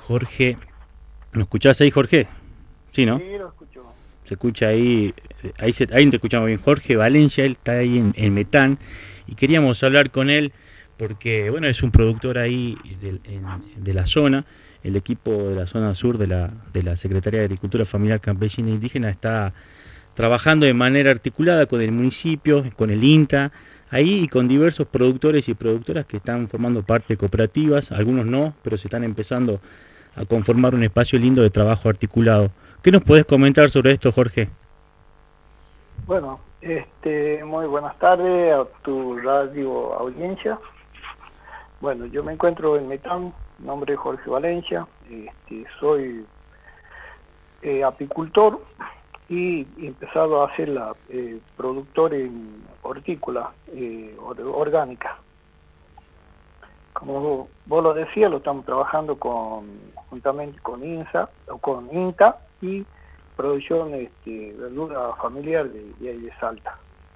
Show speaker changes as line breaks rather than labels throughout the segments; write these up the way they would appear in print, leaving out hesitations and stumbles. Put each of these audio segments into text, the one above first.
Jorge. ¿Me escuchás ahí, Jorge? Sí, ¿no?
Sí, lo escucho.
Se escucha ahí, ahí te escuchamos bien. Jorge Valencia, él está ahí en Metán y queríamos hablar con él porque, bueno, es un productor ahí de la zona. El equipo de la zona sur de la Secretaría de Agricultura Familiar Campesina e Indígena está trabajando de manera articulada con el municipio, con el INTA, ahí y con diversos productores y productoras que están formando parte de cooperativas, algunos no, pero se están empezando a conformar un espacio lindo de trabajo articulado. ¿Qué nos podés comentar sobre esto, Jorge?
Bueno, muy buenas tardes a tu radio audiencia. Bueno, yo me encuentro en Metán, mi nombre es Jorge Valencia, soy apicultor y he empezado a ser productor en hortícola orgánica. Como vos lo decías, lo estamos trabajando juntamente con INSA o con INTA y producción verdura familiar de ahí de Salta.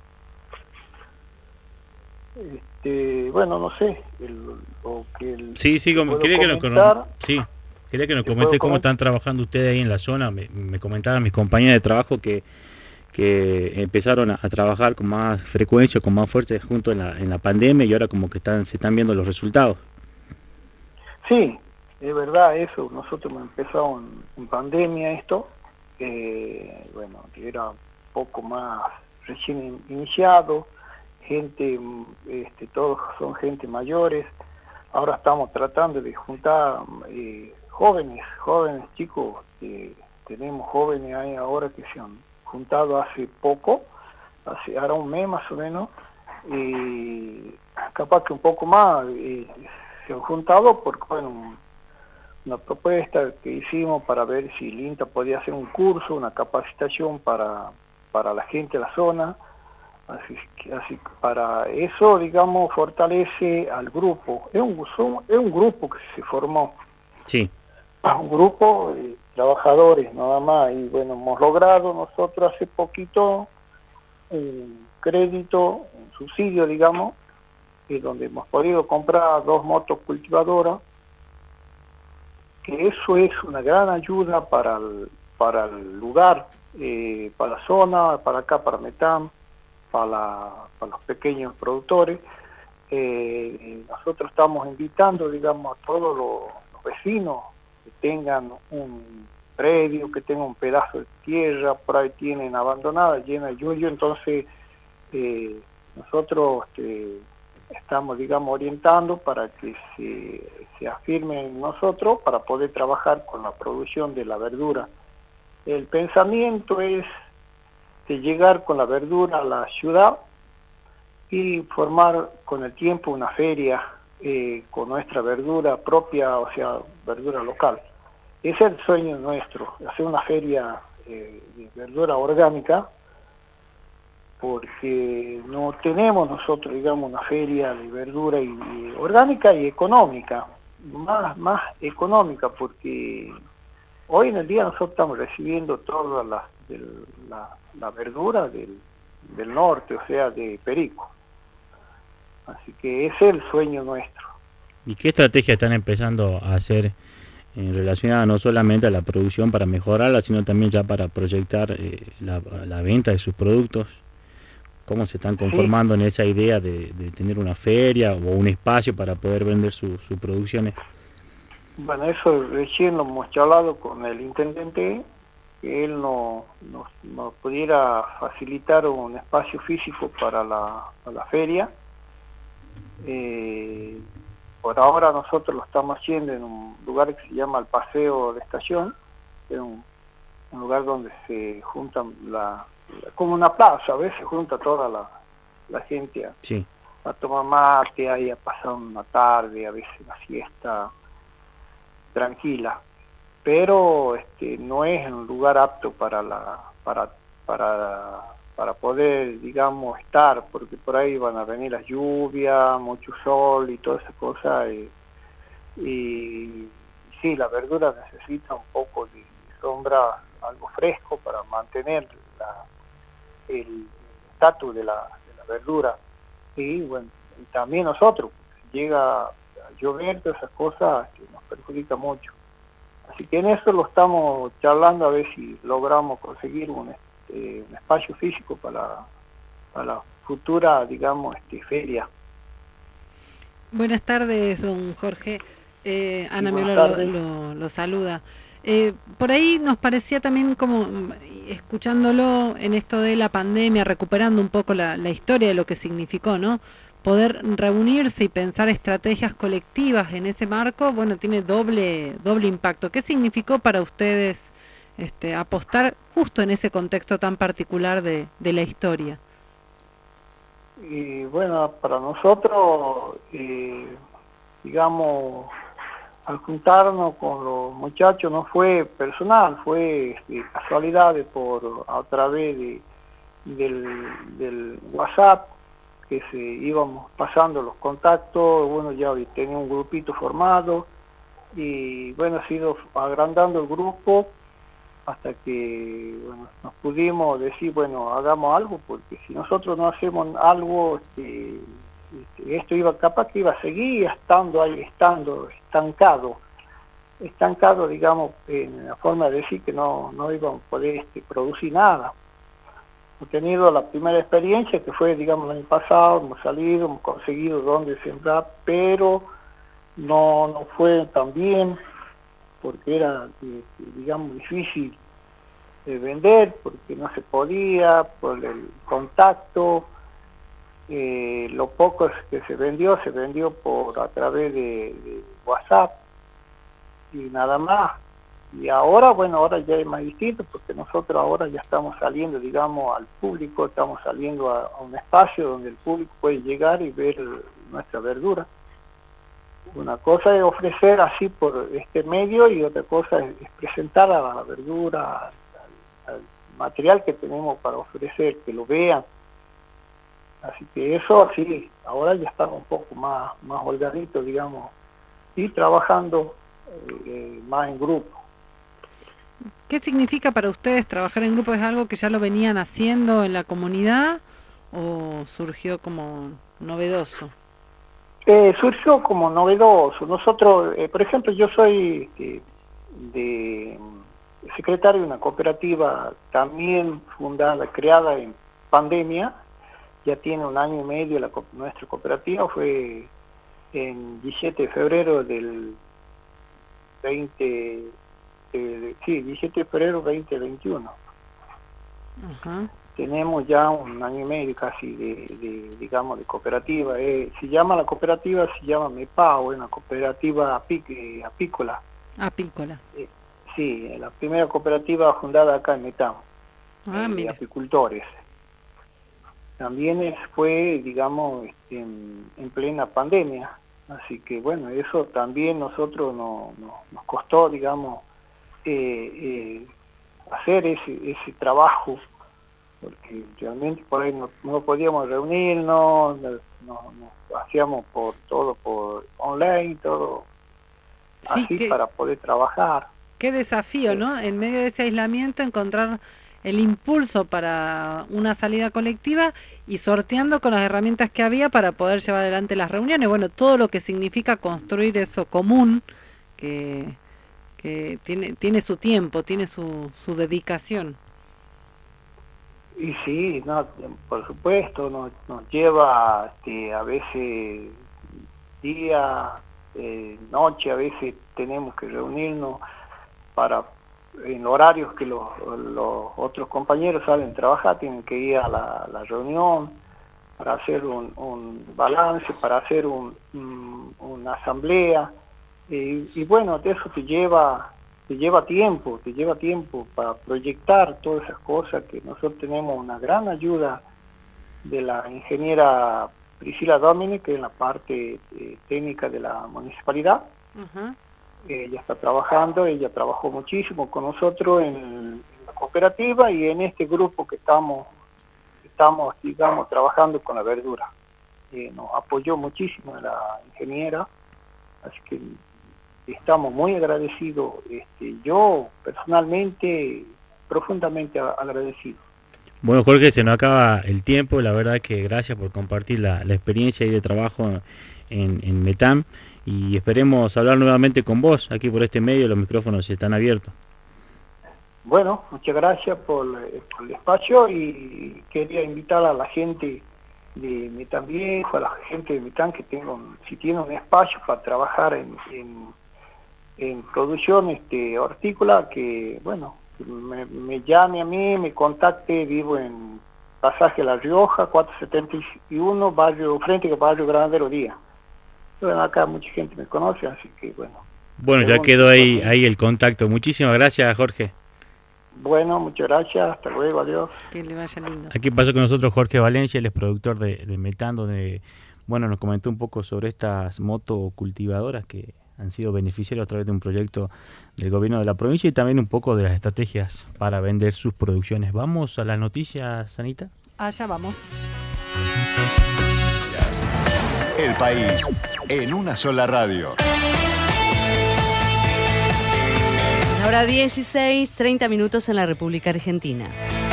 Bueno, no sé, lo que
Sí, sí,
te puedo
quería que
comentar,
sí, quería que nos
te puedo
comente cómo
comentar,
están trabajando ustedes ahí en la zona. Me comentaban mis compañeras de trabajo que empezaron a trabajar con más frecuencia, con más fuerza junto en la pandemia y ahora como que se están viendo los resultados.
sí, es verdad eso, nosotros hemos empezado en pandemia esto, bueno, que era un poco más recién iniciado, gente, todos son gente mayores. Ahora estamos tratando de juntar jóvenes chicos, tenemos jóvenes ahí ahora que se han juntado hace poco, ahora un mes más o menos, y capaz que un poco más se han juntado porque, bueno, una propuesta que hicimos para ver si el INTA podía hacer un curso, una capacitación para la gente de la zona. Así que para eso, digamos, fortalece al grupo. Es un grupo que se formó,
Sí,
un grupo de trabajadores nada más. Y bueno, hemos logrado nosotros hace poquito un crédito, un subsidio, digamos, donde hemos podido comprar 2 motos cultivadoras, que eso es una gran ayuda para el lugar, para la zona, para acá, para Metán, para los pequeños productores. Nosotros estamos invitando, digamos, a todos los vecinos que tengan un predio, que tengan un pedazo de tierra, por ahí tienen abandonada, llena de yuyo, entonces nosotros estamos, digamos, orientando para que se afirmen en nosotros para poder trabajar con la producción de la verdura. El pensamiento es de llegar con la verdura a la ciudad y formar con el tiempo una feria con nuestra verdura propia, o sea, verdura local. Ese es el sueño nuestro, hacer una feria de verdura orgánica, porque no tenemos nosotros, digamos, una feria de verdura y orgánica y económica, más económica, porque hoy en el día nosotros estamos recibiendo toda la verdura del norte, o sea, de Perico. Así que ese es el sueño nuestro.
¿y qué estrategia están empezando a hacer relacionada no solamente a la producción para mejorarla, sino también ya para proyectar la venta de sus productos? ¿Cómo se están
Sí,
conformando en esa idea de tener una feria o un espacio para poder vender sus producciones?
bueno, eso recién lo hemos charlado con el intendente, que él nos pudiera facilitar un espacio físico para la feria. Eh, por ahora nosotros lo estamos haciendo en un lugar que se llama el Paseo de Estación, que es un lugar donde se juntan como una plaza, a veces se junta toda la gente
Sí,
a tomar mate, ahí a pasar una tarde, a veces una siesta tranquila, pero no es un lugar apto para poder, digamos, estar, porque por ahí van a venir las lluvias, mucho sol y todas esas cosas, y sí, la verdura necesita un poco de sombra, algo fresco para mantener el estatus de la verdura. Y bueno, y también nosotros, si llega a llover, todas esas cosas nos perjudica mucho. Así que en eso lo estamos charlando a ver si logramos conseguir un espacio físico para la futura, digamos, feria.
Buenas tardes, don Jorge. Ana
Sí, buenas
Miola
tardes.
lo saluda. Por ahí nos parecía también como, escuchándolo en esto de la pandemia, recuperando un poco la historia de lo que significó, ¿no? Poder reunirse y pensar estrategias colectivas en ese marco, bueno, tiene doble impacto. ¿Qué significó para ustedes apostar justo en ese contexto tan particular de la historia?
Y bueno, para nosotros, digamos, al juntarnos con los muchachos no fue personal, fue casualidad a través del WhatsApp, que se íbamos pasando los contactos. Bueno, ya tenía un grupito formado y bueno, ha sido agrandando el grupo hasta que bueno, nos pudimos decir, bueno, hagamos algo, porque si nosotros no hacemos algo, esto iba capaz que iba a seguir estando ahí, estancado, digamos, en la forma de decir que no íbamos a poder producir nada. Hemos tenido la primera experiencia, que fue, digamos, el año pasado, hemos salido, hemos conseguido dónde sembrar, pero no fue tan bien, porque era, digamos, difícil de vender, porque no se podía, por el contacto. Lo poco que se vendió a través de WhatsApp y nada más. Y ahora, bueno, ahora ya es más distinto, porque nosotros ahora ya estamos saliendo, digamos, al público, estamos saliendo a un espacio donde el público puede llegar y ver nuestra verdura. Una cosa es ofrecer así por este medio y otra cosa es presentar a la verdura, al material que tenemos para ofrecer, que lo vean. Así que eso sí, ahora ya estamos un poco más holgaditos, digamos, y trabajando más en grupo.
¿Qué significa para ustedes trabajar en grupo? ¿Es algo que ya lo venían haciendo en la comunidad o surgió como novedoso?
Surgió como novedoso. Nosotros, por ejemplo, yo soy de secretario de una cooperativa también fundada, creada en pandemia. Ya tiene 1 año y medio nuestra cooperativa. Fue en 17 de febrero del 17 de febrero 2021.
Ajá.
Tenemos ya 1 año y medio casi digamos, de cooperativa. Se llama la cooperativa, se llama MEPAO, es una cooperativa apícola.
Apícola.
Sí, la primera cooperativa fundada acá en Metán, de apicultores. También fue, digamos, en plena pandemia, así que bueno, eso también nosotros nos costó, digamos, hacer ese trabajo, porque realmente por ahí no podíamos reunirnos, nos hacíamos todo por online, todo
sí,
así para poder trabajar.
Qué desafío, ¿no? En medio de ese aislamiento encontrar el impulso para una salida colectiva y sorteando con las herramientas que había para poder llevar adelante las reuniones. Bueno, todo lo que significa construir eso común, que tiene su tiempo, tiene su dedicación.
Y sí, no, por supuesto, nos lleva a veces día, noche, a veces tenemos que reunirnos en horarios que los otros compañeros salen a trabajar, tienen que ir a la reunión para hacer un balance, para hacer una asamblea, y bueno, de eso te lleva tiempo para proyectar todas esas cosas, que nosotros tenemos una gran ayuda de la ingeniera Priscila Dominic, que es en la parte técnica de la municipalidad. Uh-huh. Ella está trabajando, ella trabajó muchísimo con nosotros en la cooperativa y en este grupo que estamos digamos, trabajando con la verdura. Nos apoyó muchísimo la ingeniera, así que estamos muy agradecidos, yo personalmente profundamente agradecido.
Bueno, Jorge, se nos acaba el tiempo, la verdad que gracias por compartir la experiencia y de trabajo en Metán, y esperemos hablar nuevamente con vos aquí por este medio. Los micrófonos están abiertos.
Bueno, muchas gracias por el espacio, y quería invitar a la gente de Metán Viejo, a la gente de Metán que si tiene un espacio para trabajar en producción hortícola, que bueno, me llame a mí, me contacte. Vivo en Pasaje La Rioja, 471, frente al barrio Granadero Díaz. Bueno, acá mucha gente me conoce, así que bueno.
Bueno, ya quedó ahí el contacto. Muchísimas gracias, Jorge.
Bueno, muchas gracias, hasta luego, adiós.
Que le vaya lindo.
Aquí pasó con nosotros Jorge Valencia, él es productor de Metán, donde bueno, nos comentó un poco sobre estas motocultivadoras que han sido beneficiarios a través de un proyecto del gobierno de la provincia, y también un poco de las estrategias para vender sus producciones. Vamos a las noticias, Anita.
Allá vamos.
El país en una sola radio.
Ahora 16, 30 minutos en la República Argentina.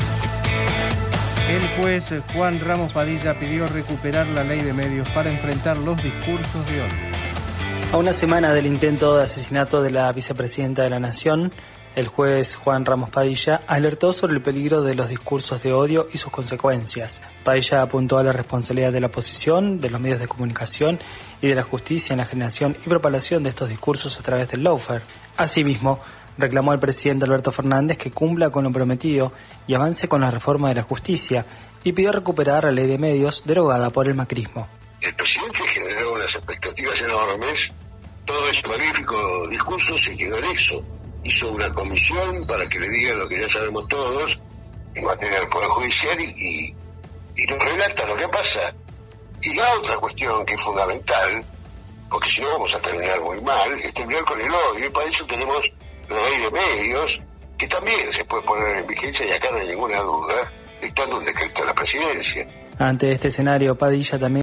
El juez Juan Ramos Padilla pidió recuperar la ley de medios para enfrentar los discursos de odio.
A una semana del intento de asesinato de la vicepresidenta de la Nación, el juez Juan Ramos Padilla alertó sobre el peligro de los discursos de odio y sus consecuencias. Padilla apuntó a la responsabilidad de la oposición, de los medios de comunicación y de la justicia en la generación y propagación de estos discursos a través del lawfare. Asimismo, reclamó al presidente Alberto Fernández que cumpla con lo prometido y avance con la reforma de la justicia, y pidió recuperar la ley de medios derogada por el macrismo.
El presidente generó unas expectativas enormes, todo ese magnífico discurso se quedó en eso. Hizo una comisión para que le digan lo que ya sabemos todos en materia del Poder Judicial y nos relata lo que pasa. Y la otra cuestión que es fundamental, porque si no vamos a terminar muy mal, es terminar con el odio, y para eso tenemos la ley de medios, que también se puede poner en vigencia, y acá no hay ninguna duda, dictando un decreto de la presidencia.
Ante este escenario, Padilla también